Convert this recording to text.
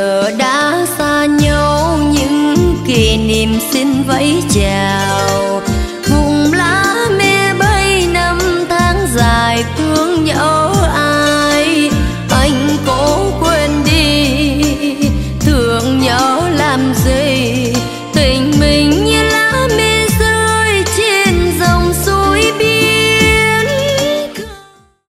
giờ đã xa nhau, những kỷ niệm xin vẫy chào.